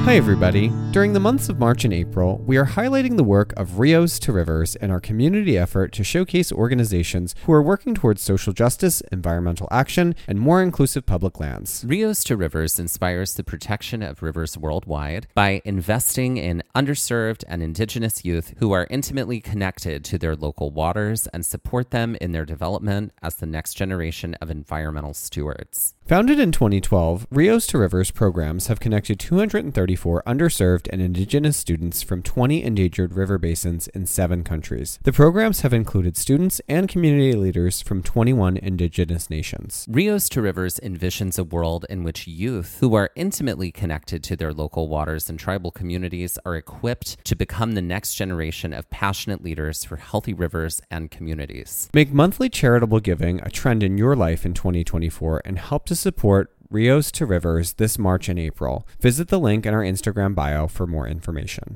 Hi everybody. During the months of March and April, we are highlighting the work of Rios to Rivers in our community effort to showcase organizations who are working towards social justice, environmental action, and more inclusive public lands. Rios to Rivers inspires the protection of rivers worldwide by investing in underserved and indigenous youth who are intimately connected to their local waters and support them in their development as the next generation of environmental stewards. Founded in 2012, Rios to Rivers programs have connected 234 underserved and indigenous students from 20 endangered river basins in 7 countries. The programs have included students and community leaders from 21 indigenous nations. Rios to Rivers envisions a world in which youth who are intimately connected to their local waters and tribal communities are equipped to become the next generation of passionate leaders for healthy rivers and communities. Make monthly charitable giving a trend in your life in 2024 and help to support Rios to Rivers this March and April. Visit the link in our Instagram bio for more information.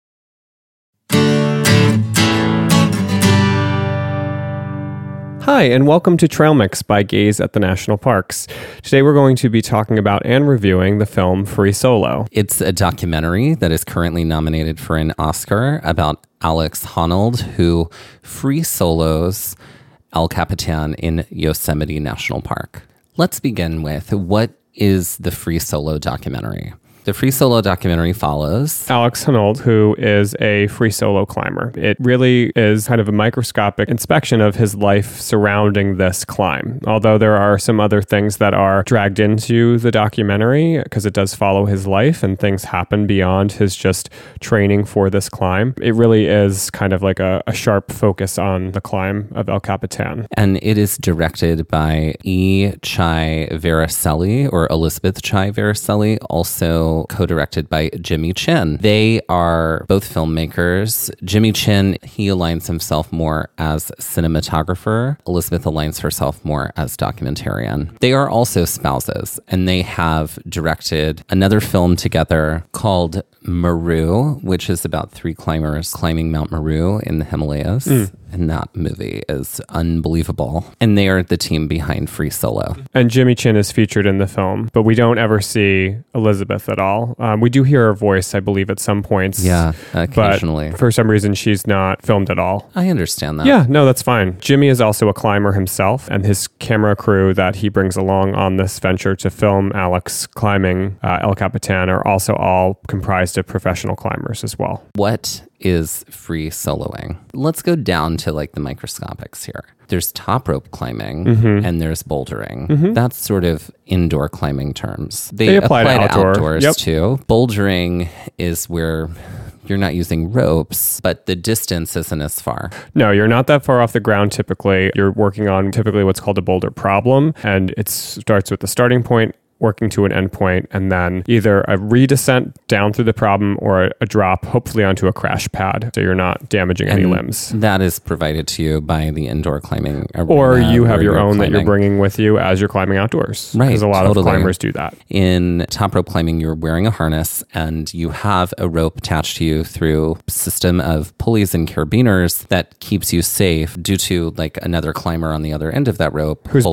Hi, and welcome to Trail Mix by Gaze at the National Parks. Today we're going to be talking about and reviewing the film Free Solo. It's a documentary that is currently nominated for an Oscar about Alex Honnold, who free solos El Capitan in Yosemite National Park. Let's begin with, what is the Free Solo documentary? The Free Solo documentary follows Alex Honnold, who is a free solo climber. It really is kind of a microscopic inspection of his life surrounding this climb. Although there are some other things that are dragged into the documentary, because it does follow his life and things happen beyond his just training for this climb. It really is kind of like a sharp focus on the climb of El Capitan. And it is directed by E. Chai Vericelli, or Elizabeth Chai Vericelli, also co-directed by Jimmy Chin. They are both filmmakers. Jimmy Chin, he aligns himself more as cinematographer. Elizabeth aligns herself more as documentarian. They are also spouses, and they have directed another film together called Meru, which is about 3 climbers climbing Mount Meru in the Himalayas. And that movie is unbelievable. And they are the team behind Free Solo. And Jimmy Chin is featured in the film, but we don't ever see Elizabeth at all. We do hear her voice, I believe, at some points. Yeah, occasionally. But for some reason, she's not filmed at all. I understand that. Yeah, no, that's fine. Jimmy is also a climber himself, and his camera crew that he brings along on this venture to film Alex climbing El Capitan are also all comprised of professional climbers as well. What is free soloing? Let's go down to like the microscopics here. There's top rope climbing and there's bouldering. That's sort of indoor climbing terms. They apply to outdoors Yep. too. Bouldering is where you're not using ropes, but the distance isn't as far. No, you're not that far off the ground typically. You're working on typically what's called a boulder problem, and it starts with the starting point, working to an endpoint, and then either a redescent down through the problem or a drop, hopefully onto a crash pad, so you're not damaging any limbs. That is provided to you by the indoor climbing arena, or you have your own that you're bringing with you as you're climbing outdoors. Right, because a lot of climbers do that. In top rope climbing, you're wearing a harness and you have a rope attached to you through a system of pulleys and carabiners that keeps you safe due to like another climber on the other end of that rope who's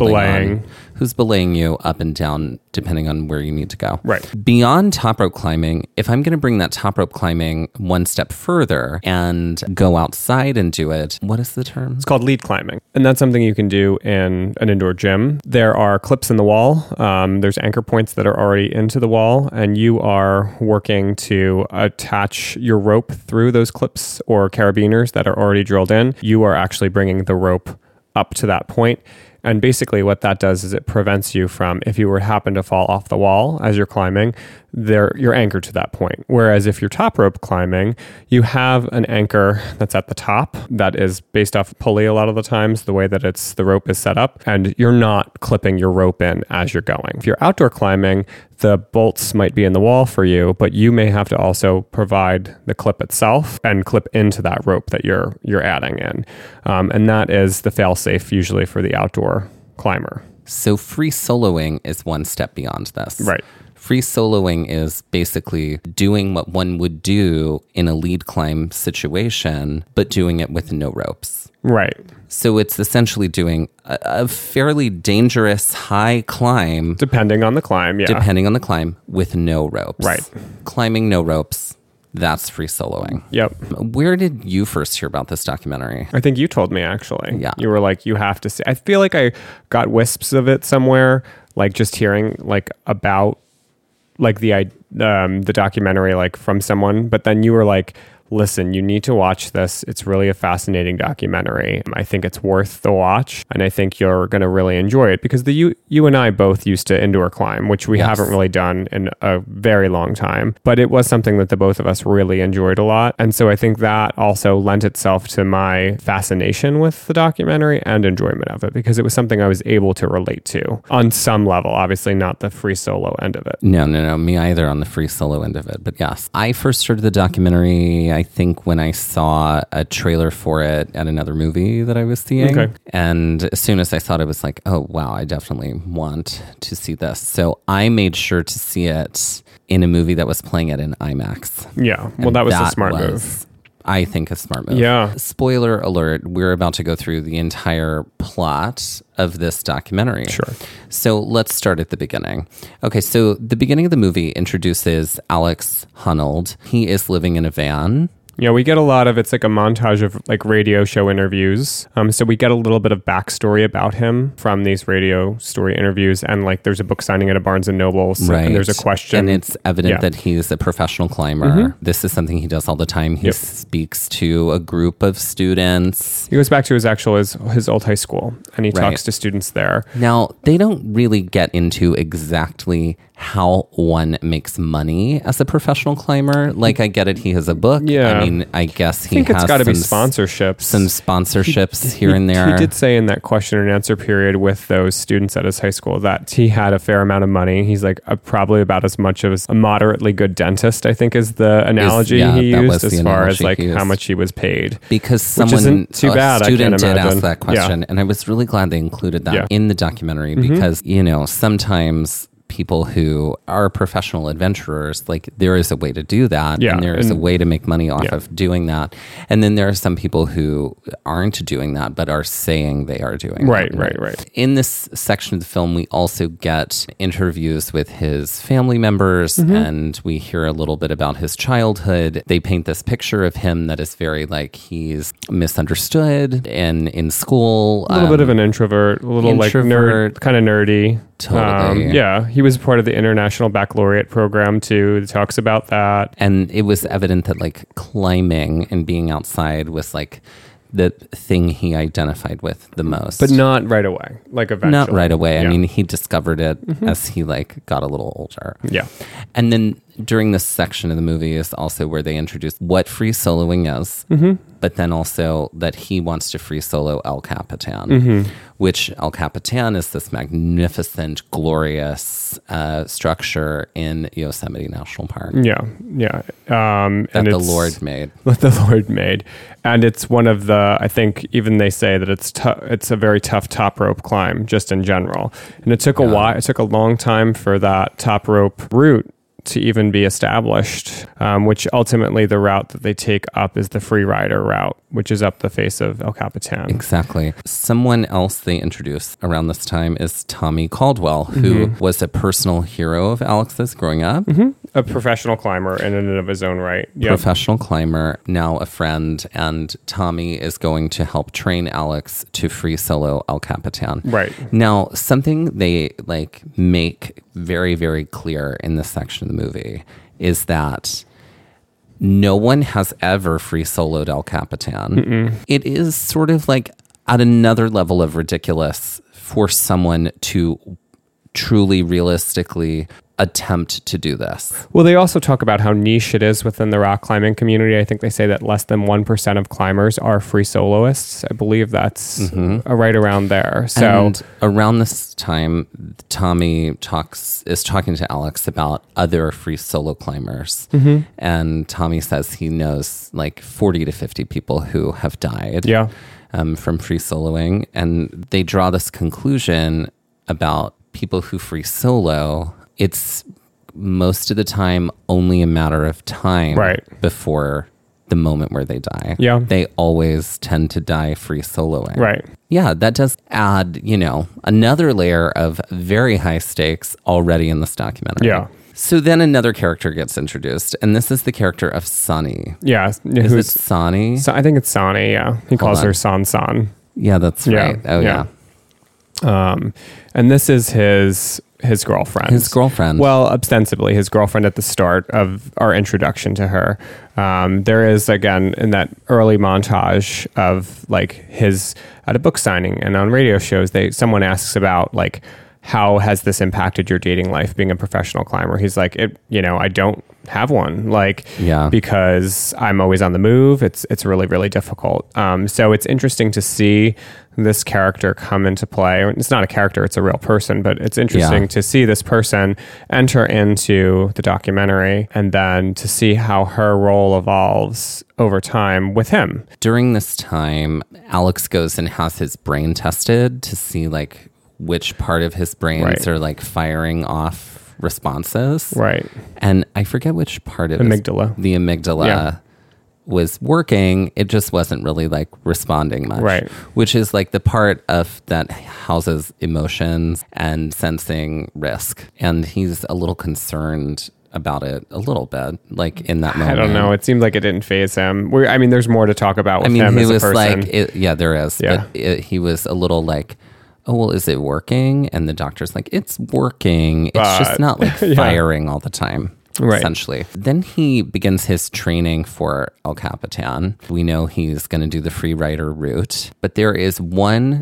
belaying you up and down depending on where you need to go. Right. Beyond top rope climbing, if I'm going to bring that top rope climbing one step further and go outside and do it, what is the term? It's called lead climbing. And that's something you can do in an indoor gym. There are clips in the wall. There's anchor points that are already into the wall, and you are working to attach your rope through those clips or carabiners that are already drilled in. You are actually bringing the rope up to that point. And basically what that does is it prevents you from, if you were happen to fall off the wall as you're climbing, you're anchored to that point. Whereas if you're top rope climbing, you have an anchor that's at the top that is based off pulley a lot of the times, the way that the rope is set up, and you're not clipping your rope in as you're going. If you're outdoor climbing, the bolts might be in the wall for you, but you may have to also provide the clip itself and clip into that rope that you're adding in. And that is the fail-safe usually for the outdoor climber. So free soloing is one step beyond this. Right. Free soloing is basically doing what one would do in a lead climb situation, but doing it with no ropes. Right. So it's essentially doing a fairly dangerous high climb. Depending on the climb, yeah. Depending on the climb, with no ropes. Right. Climbing no ropes, that's free soloing. Yep. Where did you first hear about this documentary? I think you told me, actually. Yeah. You were like, you have to see. I feel like I got wisps of it somewhere, like just hearing like about like the documentary like from someone, but then you were like, listen, you need to watch this. It's really a fascinating documentary. I think it's worth the watch, and I think you're going to really enjoy it because you and I both used to indoor climb, which we haven't really done in a very long time, but it was something that the both of us really enjoyed a lot. And so I think that also lent itself to my fascination with the documentary and enjoyment of it because it was something I was able to relate to on some level, obviously not the free solo end of it. No, me either on the free solo end of it. But yes, I first heard of the documentary, I think when I saw a trailer for it at another movie that I was seeing. Okay. And as soon as I saw it, I was like, oh, wow, I definitely want to see this. So I made sure to see it in a movie that was playing it in IMAX. Yeah. Well, that was a smart move. I think a smart move. Yeah. Spoiler alert, we're about to go through the entire plot of this documentary. Sure. So let's start at the beginning. Okay, so the beginning of the movie introduces Alex Honnold. He is living in a van. Yeah, we get a lot of, it's like a montage of like radio show interviews. So we get a little bit of backstory about him from these radio story interviews. And like there's a book signing at a Barnes & Noble. So, right. And there's a question. And it's evident that he's a professional climber. Mm-hmm. This is something he does all the time. He speaks to a group of students. He goes back to his old high school and he talks to students there. Now, they don't really get into exactly how one makes money as a professional climber. Like, I get it. He has a book. Yeah. I mean, I guess he think has it's got to be sponsorships. Some sponsorships here and there. He did say in that question and answer period with those students at his high school that he had a fair amount of money. He's like probably about as much as a moderately good dentist, I think is the analogy he used as far as like how much he was paid. Because someone, which isn't too bad, student did imagine. ask that question. And I was really glad they included that in the documentary because, you know, sometimes people who are professional adventurers, like there is a way to do that and there is a way to make money off of doing that. And then there are some people who aren't doing that, but are saying they are doing that. Right. In this section of the film, we also get interviews with his family members and we hear a little bit about his childhood. They paint this picture of him that is very like he's misunderstood and in school. A little bit of an introvert, a little like nerd, kind of nerdy. Totally. He was part of the International Baccalaureate program too. It talks about that. And it was evident that like climbing and being outside was like the thing he identified with the most. But not right away. Like eventually. Not right away. Yeah. I mean, he discovered it as he like got a little older. Yeah. And then during this section of the movie is also where they introduce what free soloing is, but then also that he wants to free solo El Capitan, which El Capitan is this magnificent, glorious structure in Yosemite National Park. Yeah. That and the Lord made. That the Lord made. And it's one of the, I think even they say that it's a very tough top rope climb just in general. And it took a while, it took a long time for that top rope route to even be established, which ultimately the route that they take up is the free rider route, which is up the face of El Capitan. Exactly. Someone else they introduced around this time is Tommy Caldwell, who was a personal hero of Alex's growing up. A professional climber in and of his own right. Yep. Professional climber, now a friend, and Tommy is going to help train Alex to free solo El Capitan. Right. Now, something they like make very, very clear in this section of the movie is that no one has ever free soloed El Capitan. It is sort of like at another level of ridiculous for someone to truly, realistically attempt to do this. Well, they also talk about how niche it is within the rock climbing community. I think they say that less than 1% of climbers are free soloists. I believe that's right around there. So and around this time, Tommy is talking to Alex about other free solo climbers. And Tommy says he knows like 40 to 50 people who have died from free soloing. And they draw this conclusion about people who free solo, it's most of the time only a matter of time before the moment where they die. Yeah. They always tend to die free soloing. Right. Yeah, that does add, another layer of very high stakes already in this documentary. Yeah. So then another character gets introduced, and this is the character of Sonny. Yeah. Is it Sonny? So I think it's Sonny, yeah. He calls her San. Yeah, that's right. Oh, yeah. And this is his girlfriend. His girlfriend. Well, ostensibly his girlfriend at the start of our introduction to her. There is, again, in that early montage of like his at a book signing and on radio shows, someone asks about like, how has this impacted your dating life being a professional climber? He's like, I don't have one, because I'm always on the move. It's really, really difficult. So it's interesting to see this character come into play. It's not a character, it's a real person, but it's interesting to see this person enter into the documentary and then to see how her role evolves over time with him. During this time, Alex goes and has his brain tested to see like which part of his brains are like firing off responses. Right. And I forget which part of the amygdala was working. It just wasn't really like responding much. Right. Which is like the part of that houses emotions and sensing risk. And he's a little concerned about it a little bit, like in that moment. I don't know. It seemed like it didn't faze him. There's more to talk about with him as a person. There is. Yeah. But he was a little like, oh, well, is it working? And the doctor's like, it's working. It's just not like firing all the time, essentially. Then he begins his training for El Capitan. We know he's going to do the free rider route, but there is one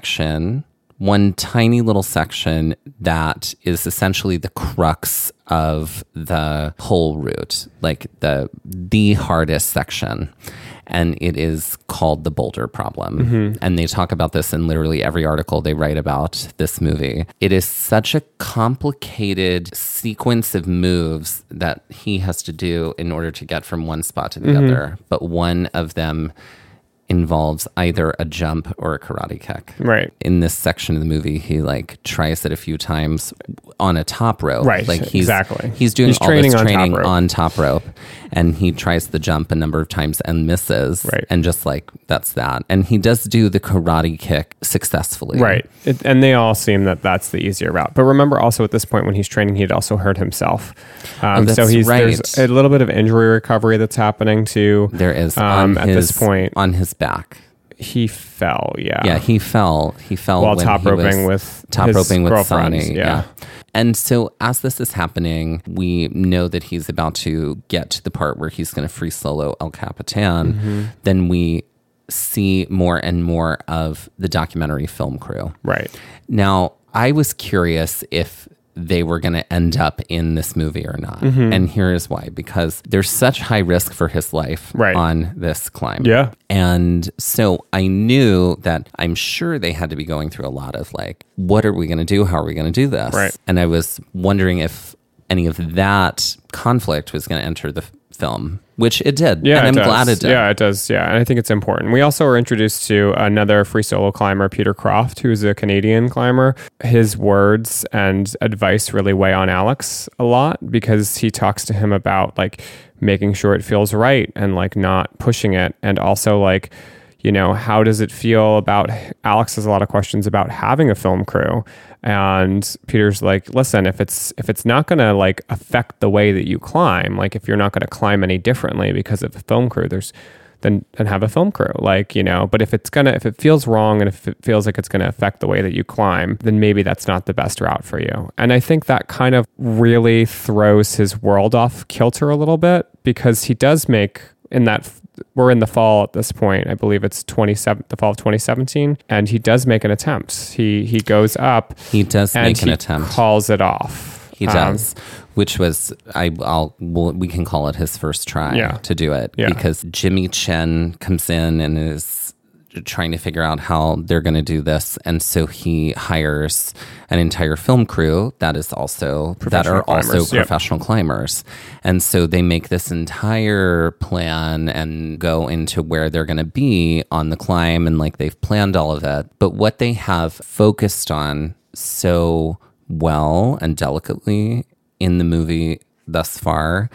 tiny little section that is essentially the crux of the whole route, like the hardest section. And it is called the boulder problem. Mm-hmm. And they talk about this in literally every article they write about this movie. It is such a complicated sequence of moves that he has to do in order to get from one spot to the other. But one of them involves either a jump or a karate kick. Right. In this section of the movie, he like tries it a few times on a top rope. Right. Like He's doing all training this on training top rope. on top rope, and he tries the jump a number of times and misses. Right. And just like that's that. And he does do the karate kick successfully. Right. And they all seem that that's the easier route. But remember also at this point when he's training, he'd also hurt himself. That's There's a little bit of injury recovery that's happening too. There is at this point on his back. He fell. Yeah. Yeah. He fell while when top roping with Sonny. Yeah. And so as this is happening, we know that he's about to get to the part where he's going to free solo El Capitan. Mm-hmm. Then we see more and more of the documentary film crew. Right. Now, I was curious if they were going to end up in this movie or not. Mm-hmm. And here is why. Because there's such high risk for his life on this climb. Yeah. And so I knew that I'm sure they had to be going through a lot of like, what are we going to do? How are we going to do this? Right. And I was wondering if any of that conflict was going to enter the film, which it did. Yeah, and I'm glad it did. Yeah, it does. Yeah, and I think it's important. We also were introduced to another free solo climber, Peter Croft, who's a Canadian climber. His words and advice really weigh on Alex a lot because he talks to him about like making sure it feels right and like not pushing it. And also like, how does it feel about, Alex has a lot of questions about having a film crew. And Peter's like, listen, if it's not going to like affect the way that you climb, like if you're not going to climb any differently because of a film crew, then have a film crew, but if it feels wrong and if it feels like it's going to affect the way that you climb, then maybe that's not the best route for you. And I think that kind of really throws his world off kilter a little bit because he does make we're in the fall at this point. I believe it's the fall of 2017, and he does make an attempt. He goes up. He does make an attempt. Calls it off. He does, which was we can call it his first try to do it because Jimmy Chen comes in and is trying to figure out how they're going to do this, and so he hires an entire film crew that are also professional climbers, and so they make this entire plan and go into where they're going to be on the climb, and like they've planned all of it. But what they have focused on so well and delicately in the movie thus far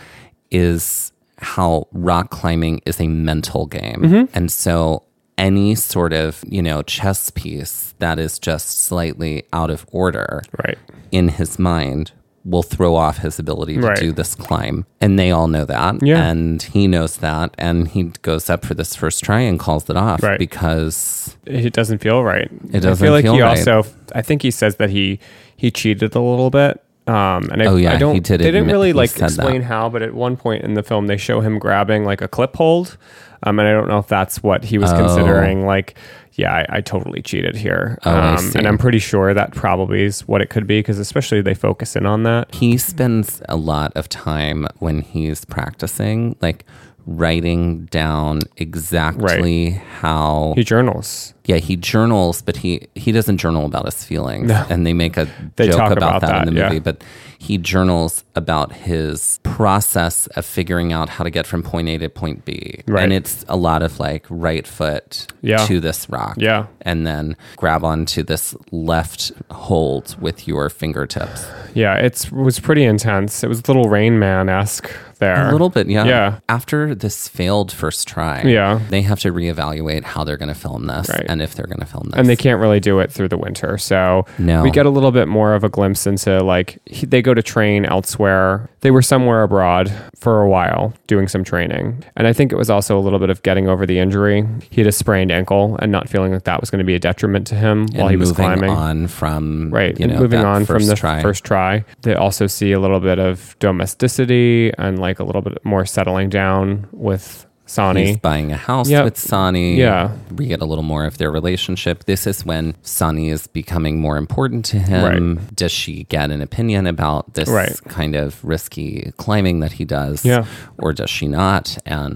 is how rock climbing is a mental game. And so any sort of, chess piece that is just slightly out of order in his mind will throw off his ability to do this climb. And they all know that. Yeah. And he knows that. And he goes up for this first try and calls it off because it doesn't feel right. It doesn't I feel like feel he right. also, I think he says that he cheated a little bit. And I don't, he did they didn't admit really he like said explain that. how, but at one point in the film, they show him grabbing like a clip hold. And I don't know if that's what he was considering. Like, yeah, I totally cheated here. I see. And I'm pretty sure that probably is what it could be, because especially they focus in on that. He spends a lot of time when he's practicing, like writing down exactly how He journals. Yeah, he journals, but he doesn't journal about his feelings. No. And they make a They joke talk about about that in the that, movie. yeah. But he journals about his process of figuring out how to get from point A to point B. Right. And it's a lot of like right foot to this rock. Yeah. And then grab onto this left hold with your fingertips. Yeah, it was pretty intense. It was a little Rain Man-esque there. A little bit, yeah. Yeah. After this failed first try, they have to reevaluate how they're going to film this and if they're going to film this. And they can't really do it through the winter. So No. we get a little bit more of a glimpse into like, they go to train elsewhere. They were somewhere abroad for a while doing some training. And I think it was also a little bit of getting over the injury. He had a sprained ankle and not feeling like that was going to be a detriment to him while he was climbing. On from, moving on from the try. first try. They also see a little bit of domesticity and like a little bit more settling down with Sonny. He's buying a house with Sonny. Yeah. We get a little more of their relationship. This is when Sonny is becoming more important to him. Right. Does she get an opinion about this kind of risky climbing that he does? Yeah. Or does she not?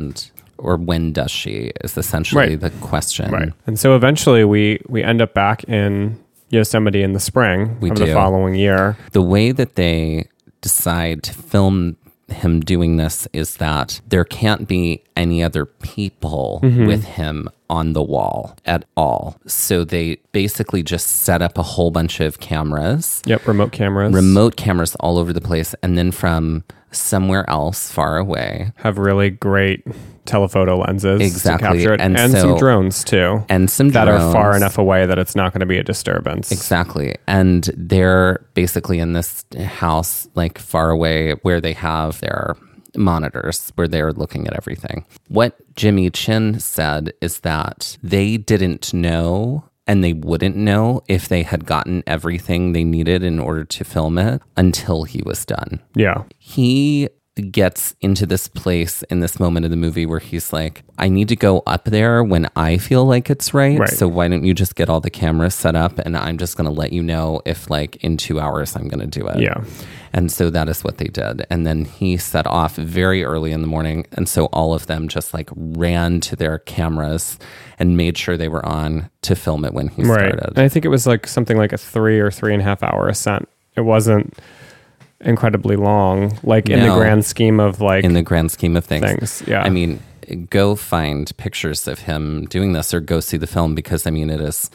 Or when does she is essentially the question. Right. And so eventually we end up back in Yosemite in the spring of the following year. The way that they decide to film him doing this is that there can't be any other people with him on the wall at all. So they basically just set up a whole bunch of cameras. Yep, remote cameras. Remote cameras all over the place. And then from somewhere else far away. Have really great telephoto lenses to capture it. And so, some drones too. And some that drones. are far enough away that it's not going to be a disturbance. Exactly. And they're basically in this house, like far away, where they have their monitors, where they're looking at everything. What Jimmy Chin said is that they didn't know, and they wouldn't know if they had gotten everything they needed in order to film it until he was done. Yeah. He gets into this place in this moment of the movie where he's like, I need to go up there when I feel like it's right. So why don't you just get all the cameras set up and I'm just going to let you know if like in 2 hours I'm going to do it. Yeah. And so that is what they did. And then he set off very early in the morning. And so all of them just like ran to their cameras and made sure they were on to film it when he started. And I think it was like something like a 3 or 3.5 hour ascent. It wasn't incredibly long, like in the grand scheme of like... In the grand scheme of things. Yeah. I mean, go find pictures of him doing this or go see the film because, I mean, it is...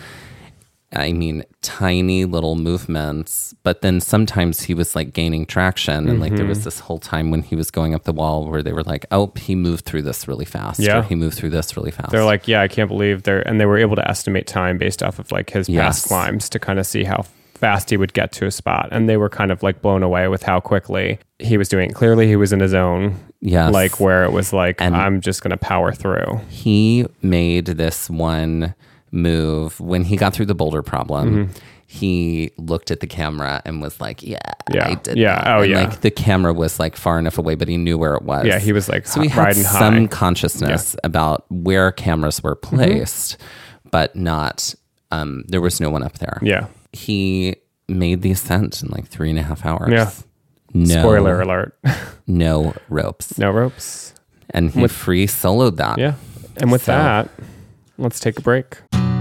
tiny little movements, but then sometimes he was like gaining traction. And like there was this whole time when he was going up the wall where they were like, oh, he moved through this really fast. Yeah. Or he moved through this really fast. They're like, yeah, I can't believe and they were able to estimate time based off of like his past climbs to kind of see how fast he would get to a spot. And they were kind of like blown away with how quickly he was doing it. Clearly he was in his own, like where it was like, and I'm just going to power through. He made this one move when he got through the boulder problem. He looked at the camera and was like, I did that. And like the camera was like far enough away, but he knew where it was. Yeah, he was like so he had some consciousness about where cameras were placed, but not, there was no one up there. Yeah. He made the ascent in like 3.5 hours. Yeah. No, spoiler alert. No ropes. No ropes. And he free soloed that. Yeah. And with that, let's take a break.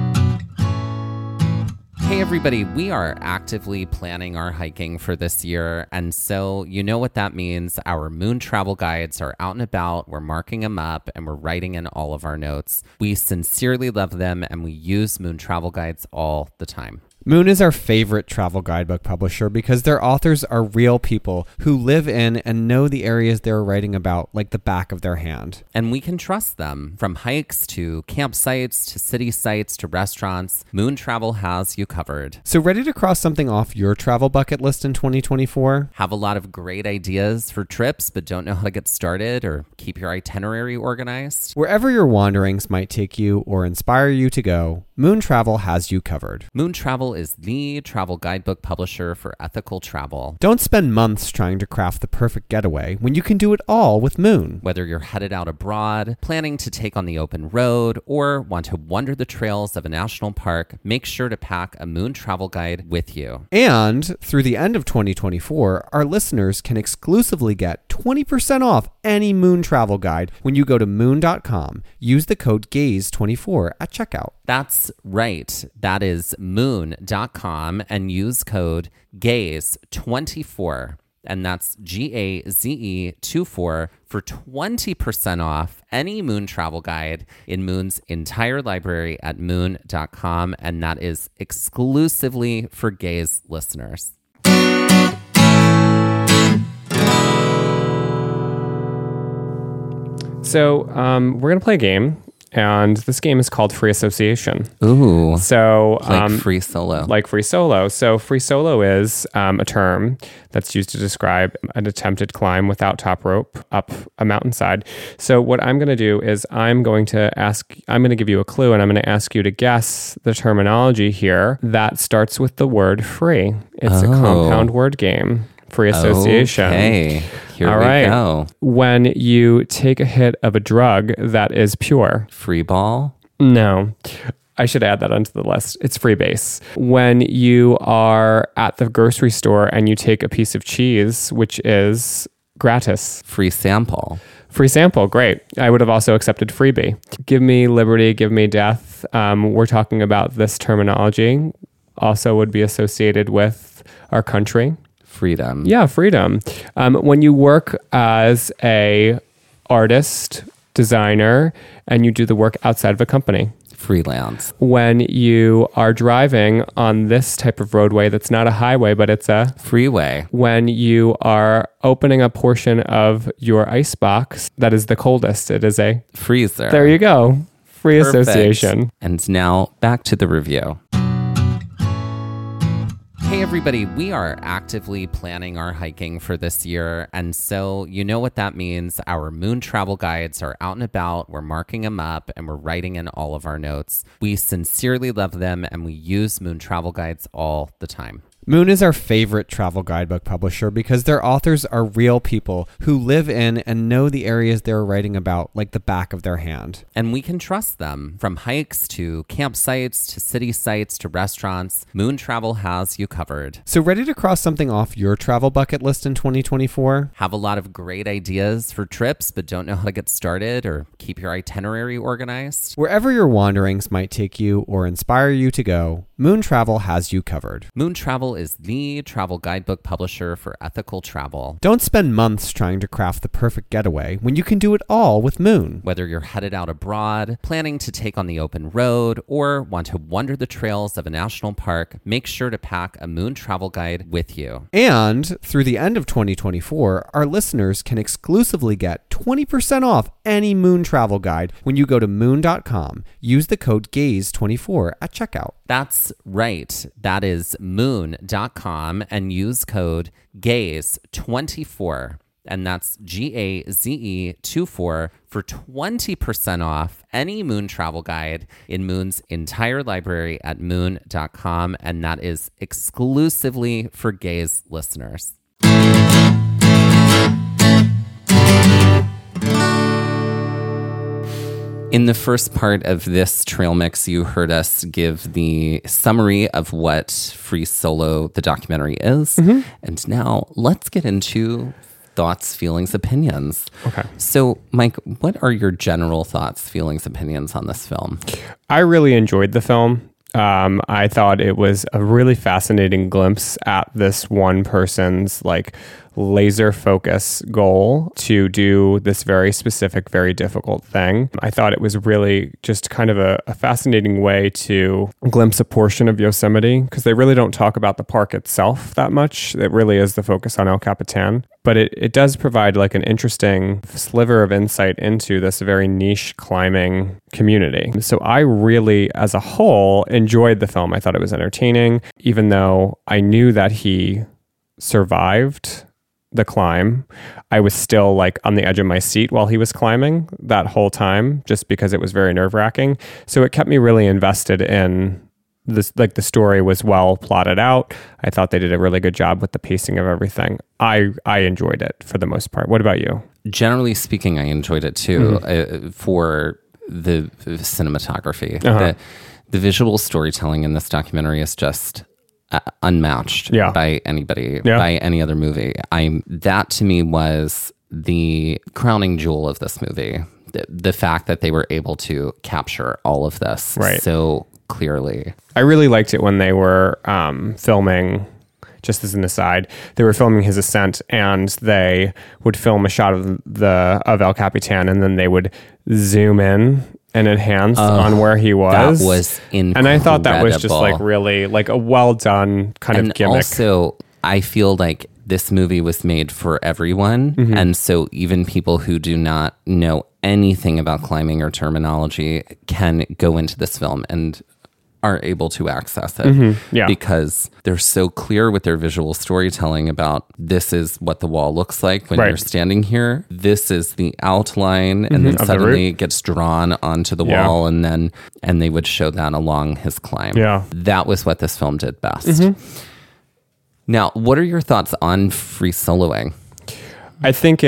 Hey everybody, we are actively planning our hiking for this year, and so you know what that means. Our Moon travel guides are out and about, we're marking them up, and we're writing in all of our notes. We sincerely love them, and we use Moon travel guides all the time. Moon is our favorite travel guidebook publisher because their authors are real people who live in and know the areas they're writing about like the back of their hand. And we can trust them. From hikes to campsites to city sites to restaurants, Moon Travel has you covered. So ready to cross something off your travel bucket list in 2024? Have a lot of great ideas for trips but don't know how to get started or keep your itinerary organized? Wherever your wanderings might take you or inspire you to go, Moon Travel has you covered. Moon Travel is the travel guidebook publisher for ethical travel. Don't spend months trying to craft the perfect getaway when you can do it all with Moon. Whether you're headed out abroad, planning to take on the open road, or want to wander the trails of a national park, make sure to pack a Moon Travel Guide with you. And through the end of 2024, our listeners can exclusively get 20% off any Moon Travel Guide when you go to moon.com. Use the code GAZE24 at checkout. That's right. That is moon.com and use code GAZE24. And that's GAZE24 for 20% off any Moon Travel Guide in Moon's entire library at moon.com. And that is exclusively for Gaze listeners. So we're going to play a game. And this game is called Free Association. Ooh. So, like free solo. Like free solo. So free solo is a term that's used to describe an attempted climb without top rope up a mountainside. So what I'm going to do is I'm going to give you a clue and I'm going to ask you to guess the terminology here that starts with the word free. It's a compound word game. Free association. Okay, here All we right. go. When you take a hit of a drug that is pure. Free ball? No. I should add that onto the list. It's freebase. When you are at the grocery store and you take a piece of cheese, which is gratis. Free sample. Free sample, great. I would have also accepted freebie. Give me liberty, give me death. We're talking about this terminology. Also would be associated with our country. Freedom. Yeah, freedom. When you work as a artist, designer, and you do the work outside of a company. Freelance. When you are driving on this type of roadway that's not a highway, but it's a freeway. When you are opening a portion of your ice box that is the coldest, it is a freezer. There you go. Free Perfect. association. And now back to the review. Hey everybody, we are actively planning our hiking for this year, and so you know what that means. Our Moon Travel Guides are out and about, we're marking them up, and we're writing in all of our notes. We sincerely love them, and we use Moon Travel Guides all the time. Moon is our favorite travel guidebook publisher because their authors are real people who live in and know the areas they're writing about like the back of their hand. And we can trust them. From hikes to campsites to city sites to restaurants, Moon Travel has you covered. So ready to cross something off your travel bucket list in 2024? Have a lot of great ideas for trips but don't know how to get started or keep your itinerary organized? Wherever your wanderings might take you or inspire you to go, Moon Travel has you covered. Moon Travel is the travel guidebook publisher for ethical travel. Don't spend months trying to craft the perfect getaway when you can do it all with Moon. Whether you're headed out abroad, planning to take on the open road, or want to wander the trails of a national park, make sure to pack a Moon Travel Guide with you. And through the end of 2024, our listeners can exclusively get 20% off any Moon Travel Guide when you go to moon.com. Use the code GAZE24 at checkout. That's right. That is moon.com and use code GAZE24. And that's GAZE24 for 20% off any Moon Travel Guide in Moon's entire library at moon.com. And that is exclusively for Gaze listeners. In the first part of this trail mix, you heard us give the summary of what Free Solo, the documentary, is. Mm-hmm. And now let's get into thoughts, feelings, opinions. Okay. So, Mike, what are your general thoughts, feelings, opinions on this film? I really enjoyed the film. I thought it was a really fascinating glimpse at this one person's like laser focus goal to do this very specific, very difficult thing. I thought it was really just kind of a fascinating way to glimpse a portion of Yosemite, because they really don't talk about the park itself that much. It really is the focus on El Capitan. But it does provide like an interesting sliver of insight into this very niche climbing community. So I really, as a whole, enjoyed the film. I thought it was entertaining, even though I knew that he survived the climb. I was still like on the edge of my seat while he was climbing that whole time, just because it was very nerve-wracking. So it kept me really invested in this. Like, the story was well plotted out. I thought they did a really good job with the pacing of everything. I enjoyed it for the most part. What about you? Generally speaking, I enjoyed it too, for the cinematography. The visual storytelling in this documentary is just unmatched by anybody, by any other movie. That to me was the crowning jewel of this movie. The fact that they were able to capture all of this so clearly. I really liked it when they were filming. Just as an aside, they were filming his ascent, and they would film a shot of El Capitan, and then they would zoom in and enhance on where he was. That was incredible. And I thought that was just like really like a well done kind of gimmick. Also, I feel like this movie was made for everyone. And so even people who do not know anything about climbing or terminology can go into this film and are able to access it because they're so clear with their visual storytelling about this is what the wall looks like when you're standing here. This is the outline, and then suddenly it gets drawn onto the wall, and they would show that along his climb. That was what this film did best. Now, what are your thoughts on free soloing? I think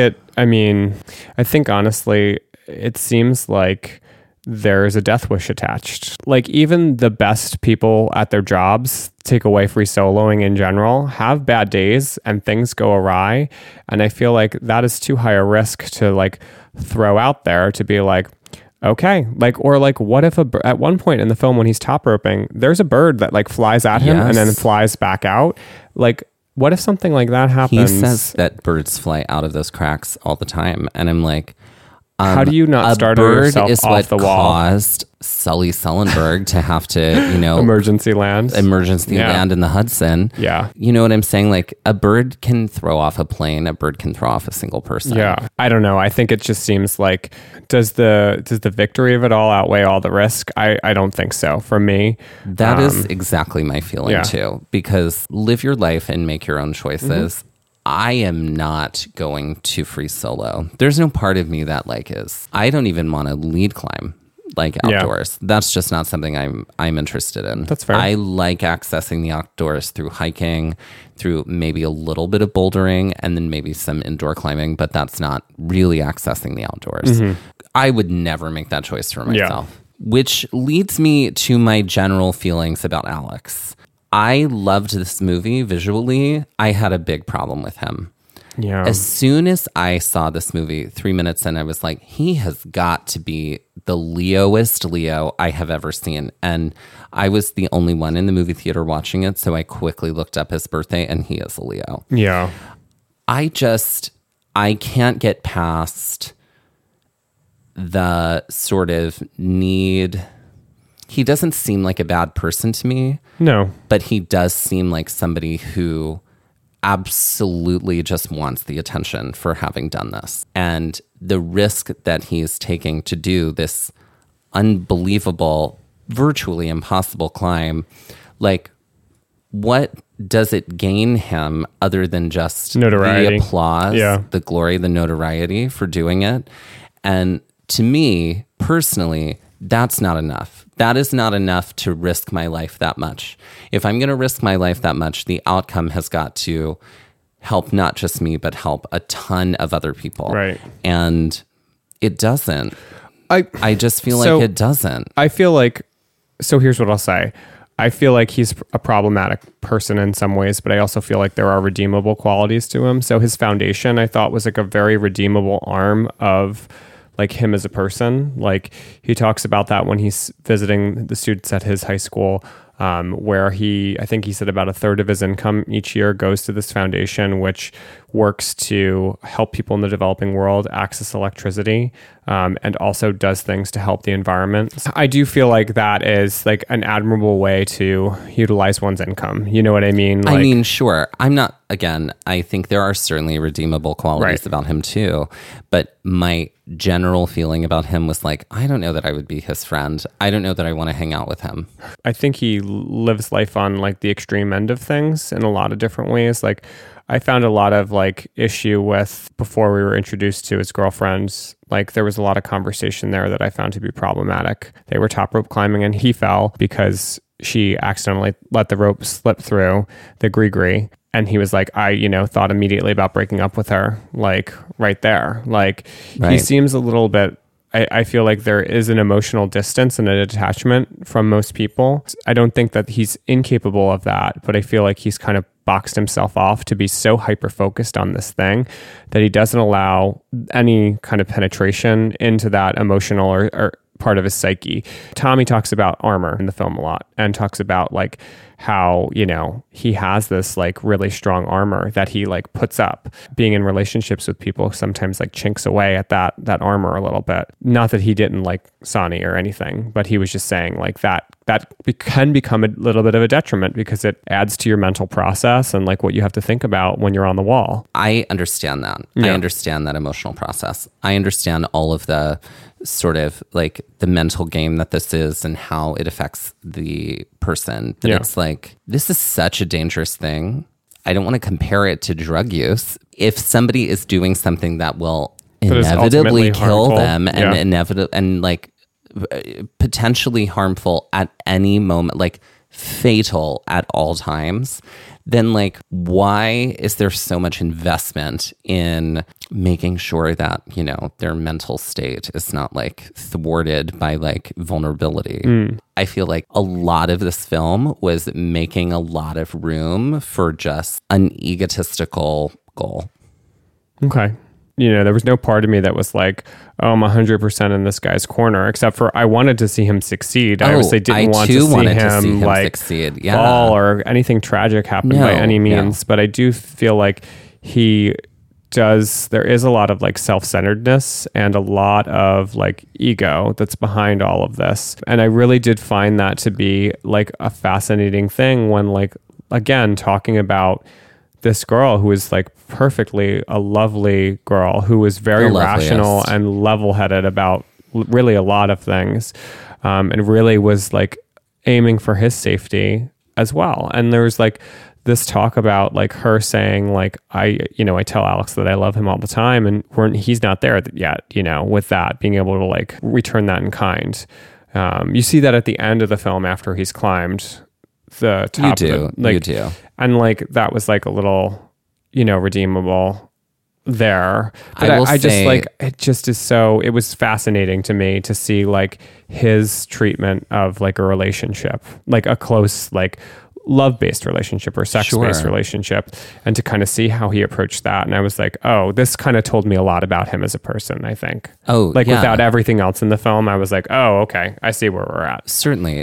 honestly, it seems like there's a death wish attached. Like, even the best people at their jobs, take away free soloing in general, have bad days and things go awry. And I feel like that is too high a risk to like throw out there to be like, okay, like, or like, what if at one point in the film when he's top roping, there's a bird that like flies at him and then flies back out. Like, what if something like that happens? He says that birds fly out of those cracks all the time. And I'm like, how do you not startle yourself off the wall? Caused Sully Sullenberg to have to, emergency land in the Hudson. Yeah. You know what I'm saying? Like, a bird can throw off a plane. A bird can throw off a single person. Yeah. I don't know. I think it just seems like, does the victory of it all outweigh all the risk? I don't think so. For me, that is exactly my feeling too, because live your life and make your own choices. I am not going to free solo. There's no part of me that I don't even want to lead climb outdoors. That's just not something I'm interested in. That's fair. I like accessing the outdoors through hiking, through maybe a little bit of bouldering, and then maybe some indoor climbing, but that's not really accessing the outdoors. I would never make that choice for myself. Which leads me to my general feelings about Alex. I loved this movie visually. I had a big problem with him. Yeah. As soon as I saw this movie, 3 minutes in, I was like, he has got to be the Leoest Leo I have ever seen. And I was the only one in the movie theater watching it, so I quickly looked up his birthday, and he is a Leo. Yeah. I can't get past the sort of need. He doesn't seem like a bad person to me. No. But he does seem like somebody who absolutely just wants the attention for having done this. And the risk that he's taking to do this unbelievable, virtually impossible climb, like, what does it gain him other than just notoriety, the applause, the glory, the notoriety for doing it? And to me, personally, that's not enough. That is not enough to risk my life that much. If I'm going to risk my life that much, the outcome has got to help not just me, but help a ton of other people. Right. And it doesn't. I just feel like it doesn't. I feel like, so here's what I'll say. I feel like he's a problematic person in some ways, but I also feel like there are redeemable qualities to him. So his foundation, I thought, was like a very redeemable arm of like him as a person. Like he talks about that when he's visiting the students at his high school, where I think he said about a third of his income each year goes to this foundation, which works to help people in the developing world access electricity, and also does things to help the environment. I do feel like that is like an admirable way to utilize one's income. You know what I mean? I mean, sure. I'm not, again, I think there are certainly redeemable qualities about him too. But my general feeling about him was like, I don't know that I would be his friend. I don't know that I want to hang out with him. I think he lives life on like the extreme end of things in a lot of different ways. Like I found a lot of like issue with, before we were introduced to his girlfriends, like there was a lot of conversation there that I found to be problematic. They were top rope climbing and he fell because she accidentally let the rope slip through the gree-gree. And he was like, I, thought immediately about breaking up with her, like right there. Like he seems a little bit, I feel like there is an emotional distance and a detachment from most people. I don't think that he's incapable of that, but I feel like he's kind of boxed himself off to be so hyper-focused on this thing that he doesn't allow any kind of penetration into that emotional or part of his psyche. Tommy talks about armor in the film a lot and talks about like how, he has this like really strong armor that he like puts up. Being in relationships with people sometimes like chinks away at that armor a little bit. Not that he didn't like Sonny or anything, but he was just saying like that can become a little bit of a detriment because it adds to your mental process and like what you have to think about when you're on the wall. I understand that. Yeah. I understand that emotional process. I understand all of the sort of like the mental game that this is and how it affects the person. That it's like, this is such a dangerous thing. I don't want to compare it to drug use. If somebody is doing something that will inevitably kill them and like potentially harmful at any moment, like fatal at all times, then like why is there so much investment in making sure that their mental state is not like thwarted by like vulnerability? I feel like a lot of this film was making a lot of room for just an egotistical goal. Okay. There was no part of me that was like, oh, I'm 100% in this guy's corner, except for I wanted to see him succeed. I obviously didn't want to see him like succeed. fall or anything tragic happen by any means. But I do feel like there is a lot of like self-centeredness and a lot of like ego that's behind all of this. And I really did find that to be like a fascinating thing when like, again, talking about this girl who is like perfectly a lovely girl who was very rational and level-headed about really a lot of things, and really was like aiming for his safety as well. And there was like this talk about like her saying like, I tell Alex that I love him all the time, and he's not there yet, with that, being able to like return that in kind. You see that at the end of the film after he's climbed the top. You do. And like that was like a little, redeemable there. But I just like, it just is so, it was fascinating to me to see like his treatment of like a relationship, like a close, like love-based relationship or sex-based relationship, and to kind of see how he approached that. And I was like, oh, this kind of told me a lot about him as a person, I think. Without everything else in the film, I was like, oh, okay, I see where we're at. Certainly.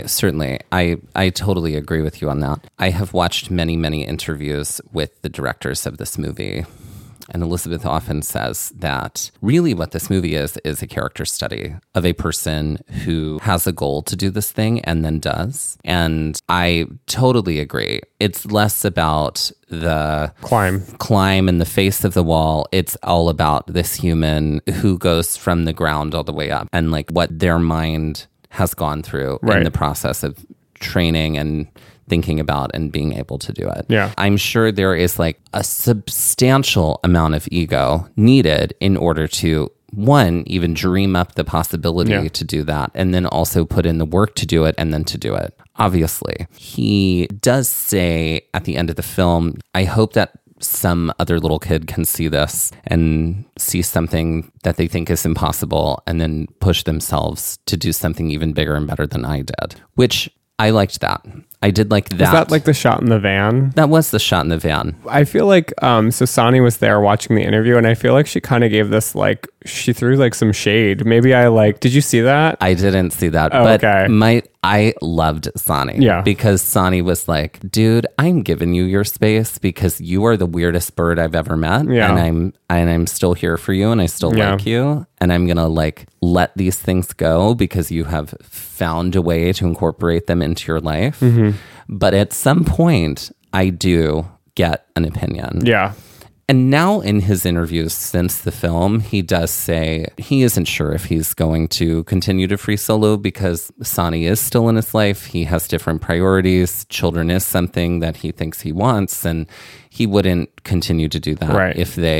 I totally agree with you on that. I have watched many, many interviews with the directors of this movie. And Elizabeth often says that really what this movie is a character study of a person who has a goal to do this thing and then does. And I totally agree. It's less about the climb in the face of the wall. It's all about this human who goes from the ground all the way up and like what their mind has gone through in the process of training and thinking about and being able to do it. Yeah. I'm sure there is like a substantial amount of ego needed in order to, one, even dream up the possibility to do that, and then also put in the work to do it and then to do it. Obviously, he does say at the end of the film, I hope that some other little kid can see this and see something that they think is impossible and then push themselves to do something even bigger and better than I did, which I liked that. I did like that. Was that like the shot in the van? That was the shot in the van. I feel like, so Sonny was there watching the interview, and I feel like she kind of gave this, like, she threw like some shade. Maybe did you see that? I didn't see that. Oh, but okay. I loved Sonny. Yeah. Because Sonny was like, dude, I'm giving you your space because you are the weirdest bird I've ever met. Yeah. And I'm still here for you and I still like you. And I'm gonna like let these things go because you have found a way to incorporate them into your life. Mm-hmm. But at some point, I do get an opinion. Yeah. And now in his interviews since the film, he does say he isn't sure if he's going to continue to free solo because Sonny is still in his life. He has different priorities. Children is something that he thinks he wants, and he wouldn't continue to do that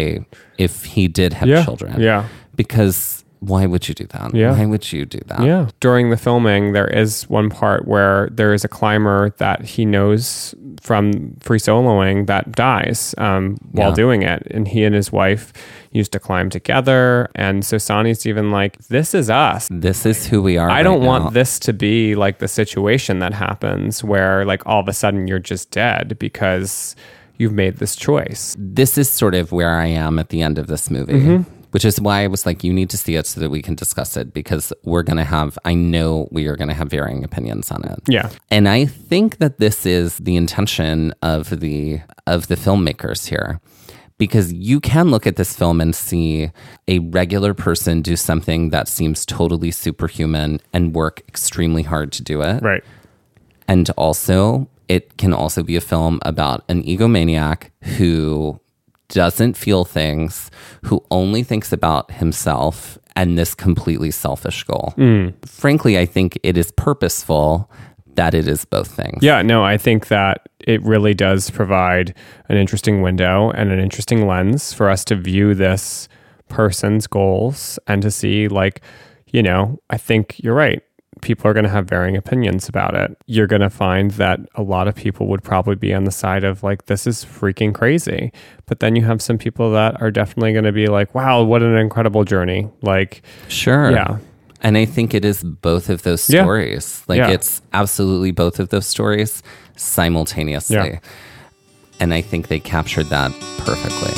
if he did have children. Yeah. Because why would you do that? Yeah. Why would you do that? Yeah. During the filming, there is one part where there is a climber that he knows from free soloing that dies while doing it. And he and his wife used to climb together. And so Sonny's even like, this is us. This is who we are. I don't want this to be like the situation that happens where like all of a sudden you're just dead because you've made this choice. This is sort of where I am at the end of this movie. Mm-hmm. Which is why I was like, you need to see it so that we can discuss it because I know we are going to have varying opinions on it. Yeah. And I think that this is the intention of the filmmakers here. Because you can look at this film and see a regular person do something that seems totally superhuman and work extremely hard to do it. Right. And also, it can also be a film about an egomaniac who doesn't feel things, who only thinks about himself and this completely selfish goal. Frankly, I think it is purposeful that it is both things. Yeah, no, I think that it really does provide an interesting window and an interesting lens for us to view this person's goals and to see, like, you know, I think you're right. People are going to have varying opinions about it. You're going to find that a lot of people would probably be on the side of like, this is freaking crazy. But then you have some people that are definitely going to be like, wow, what an incredible journey. Like, sure. Yeah. And I think it is both of those stories. It's absolutely both of those stories simultaneously. Yeah. And I think they captured that perfectly.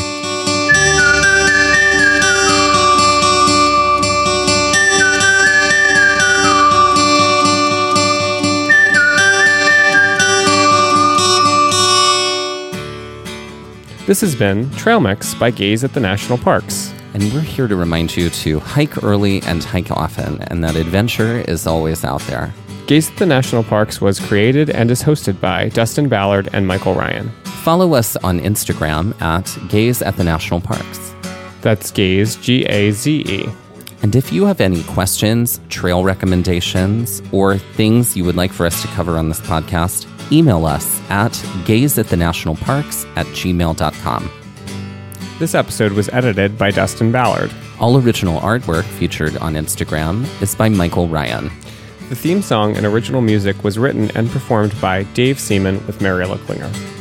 This has been Trail Mix by Gaze at the National Parks. And we're here to remind you to hike early and hike often, and that adventure is always out there. Gaze at the National Parks was created and is hosted by Dustin Ballard and Michael Ryan. Follow us on Instagram at Gaze at the National Parks. That's Gaze, G-A-Z-E. And if you have any questions, trail recommendations, or things you would like for us to cover on this podcast, email us at gazeatthenationalparks@gmail.com. This episode was edited by Dustin Ballard. All original artwork featured on Instagram is by Michael Ryan. The theme song and original music was written and performed by Dave Seaman with Mariella Klinger.